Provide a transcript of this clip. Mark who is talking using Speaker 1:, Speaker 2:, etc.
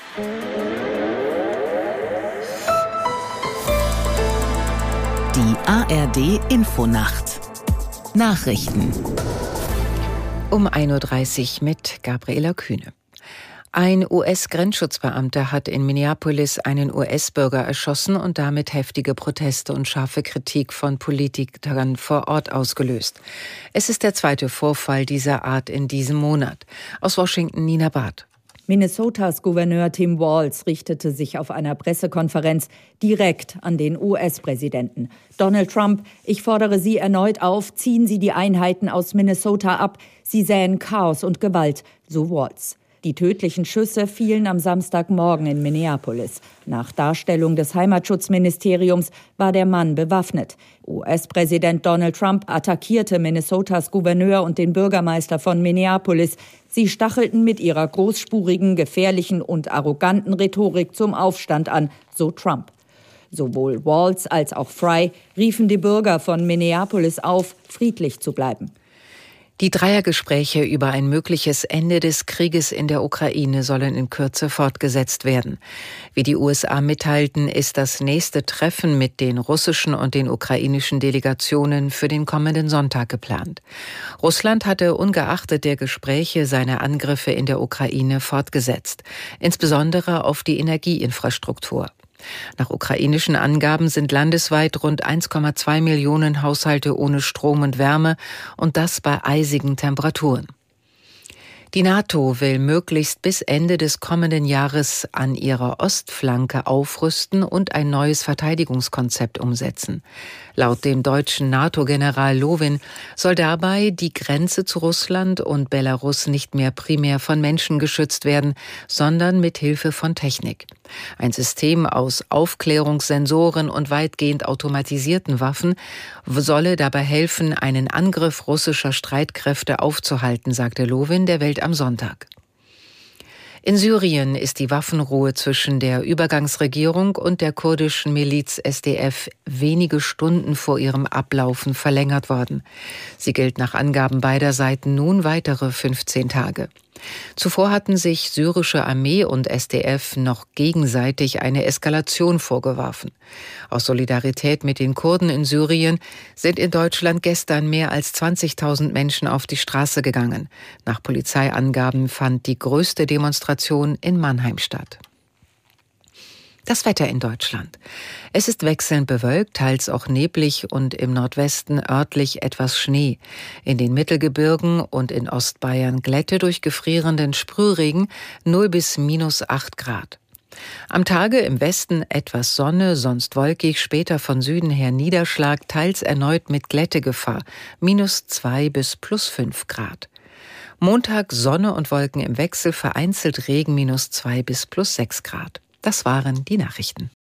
Speaker 1: Die ARD-Infonacht. Nachrichten.
Speaker 2: Um 1.30 Uhr mit Gabriela Kühne. Ein US-Grenzschutzbeamter hat in Minneapolis einen US-Bürger erschossen und damit heftige Proteste und scharfe Kritik von Politikern vor Ort ausgelöst. Es ist der zweite Vorfall dieser Art in diesem Monat. Aus Washington Nina Barth.
Speaker 3: Minnesotas Gouverneur Tim Walz richtete sich auf einer Pressekonferenz direkt an den US-Präsidenten. Donald Trump, ich fordere Sie erneut auf, ziehen Sie die Einheiten aus Minnesota ab. Sie säen Chaos und Gewalt, so Walz. Die tödlichen Schüsse fielen am Samstagmorgen in Minneapolis. Nach Darstellung des Heimatschutzministeriums war der Mann bewaffnet. US-Präsident Donald Trump attackierte Minnesotas Gouverneur und den Bürgermeister von Minneapolis. Sie stachelten mit ihrer großspurigen, gefährlichen und arroganten Rhetorik zum Aufstand an, so Trump. Sowohl Walz als auch Fry riefen die Bürger von Minneapolis auf, friedlich zu bleiben.
Speaker 2: Die Dreiergespräche über ein mögliches Ende des Krieges in der Ukraine sollen in Kürze fortgesetzt werden. Wie die USA mitteilten, ist das nächste Treffen mit den russischen und den ukrainischen Delegationen für den kommenden Sonntag geplant. Russland hatte ungeachtet der Gespräche seine Angriffe in der Ukraine fortgesetzt, insbesondere auf die Energieinfrastruktur. Nach ukrainischen Angaben sind landesweit rund 1,2 Millionen Haushalte ohne Strom und Wärme und das bei eisigen Temperaturen. Die NATO will möglichst bis Ende des kommenden Jahres an ihrer Ostflanke aufrüsten und ein neues Verteidigungskonzept umsetzen. Laut dem deutschen NATO-General Lowin soll dabei die Grenze zu Russland und Belarus nicht mehr primär von Menschen geschützt werden, sondern mit Hilfe von Technik. Ein System aus Aufklärungssensoren und weitgehend automatisierten Waffen solle dabei helfen, einen Angriff russischer Streitkräfte aufzuhalten, sagte Lowin der Welt am Sonntag. In Syrien ist die Waffenruhe zwischen der Übergangsregierung und der kurdischen Miliz SDF wenige Stunden vor ihrem Ablaufen verlängert worden. Sie gilt nach Angaben beider Seiten nun weitere 15 Tage. Zuvor hatten sich syrische Armee und SDF noch gegenseitig eine Eskalation vorgeworfen. Aus Solidarität mit den Kurden in Syrien sind in Deutschland gestern mehr als 20.000 Menschen auf die Straße gegangen. Nach Polizeiangaben fand die größte Demonstration in Mannheim statt. Das Wetter in Deutschland. Es ist wechselnd bewölkt, teils auch neblig und im Nordwesten örtlich etwas Schnee. In den Mittelgebirgen und in Ostbayern Glätte durch gefrierenden Sprühregen 0 bis -8 Grad. Am Tage im Westen etwas Sonne, sonst wolkig, später von Süden her Niederschlag, teils erneut mit Glättegefahr, -2 bis +5 Grad. Montag Sonne und Wolken im Wechsel, vereinzelt Regen, -2 bis +6 Grad. Das waren die Nachrichten.